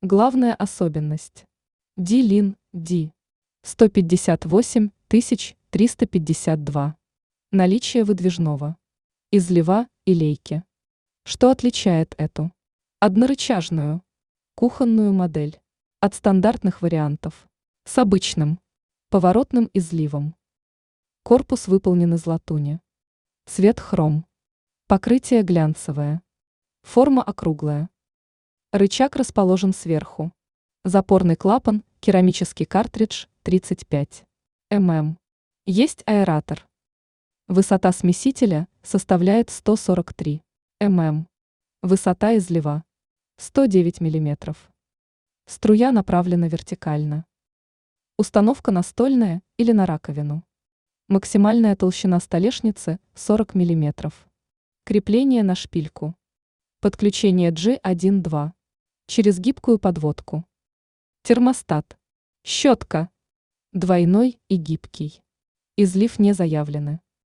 Главная особенность. D-Lin D. 158 352. Наличие выдвижного излива и лейки. Что отличает эту однорычажную кухонную модель от стандартных вариантов с обычным поворотным изливом? Корпус выполнен из латуни. Цвет хром. Покрытие глянцевое. Форма округлая. Рычаг расположен сверху. Запорный клапан, керамический картридж 35 мм. Есть аэратор. Высота смесителя составляет 143 мм. Высота излива 109 мм. Струя направлена вертикально. Установка настольная или на раковину. Максимальная толщина столешницы 40 мм. Крепление на шпильку. Подключение G1-2 через гибкую подводку. Термостат. Щетка. Двойной и гибкий. Излив не заявлены.